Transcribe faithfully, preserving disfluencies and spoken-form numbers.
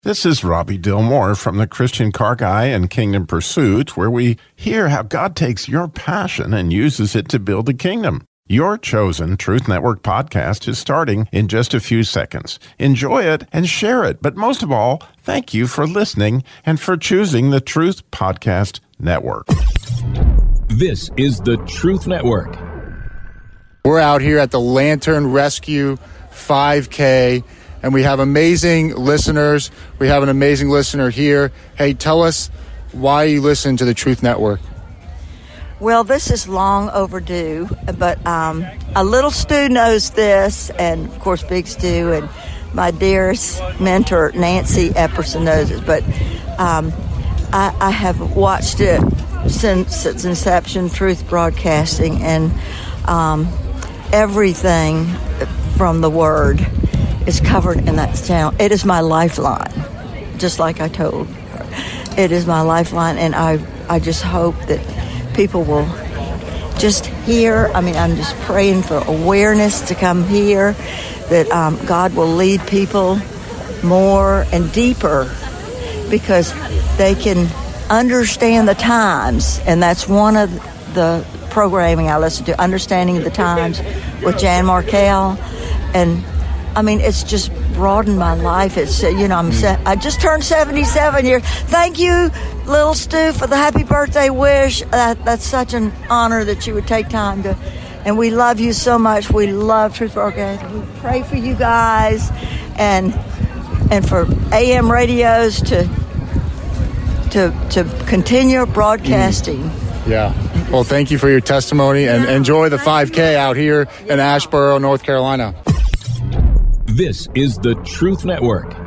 This is Robbie Dillmore from the Christian Car Guy and Kingdom Pursuit, where we hear how God takes your passion and uses it to build the kingdom. Your chosen Truth Network podcast is starting in just a few seconds. Enjoy it and share it. But most of all, thank you for listening and for choosing the Truth Podcast Network. This is the Truth Network. We're out here at the Lantern Rescue five K, and we have amazing listeners. We have an amazing listener here. Hey, tell us why you listen to the Truth Network. Well, this is long overdue, but um, a little Stu knows this, and of course Big Stu and my dearest mentor Nancy Epperson knows it. But um, I, I have watched it since its inception, Truth Broadcasting, and um, everything from the Word is covered in that channel. It is my lifeline, just like I told her. It is my lifeline, and I, I just hope that people will just hear. I mean, I'm just praying for awareness to come here, that um, God will lead people more and deeper because they can understand the times, and that's one of the programming I listen to, Understanding the Times with Jan Markell. And I mean, it's just broadened my life. It's, you know, I'm se- I just turned seventy-seven years. Thank you, little Stu, for the happy birthday wish. That, that's such an honor that you would take time to. And we love you so much. We love Truth Broadcasting. We pray for you guys, and and for A M radios to to to continue broadcasting. Yeah. Well, thank you for your testimony, and yeah, enjoy the five K out here yeah. in Asheboro, North Carolina. This is the Truth Network.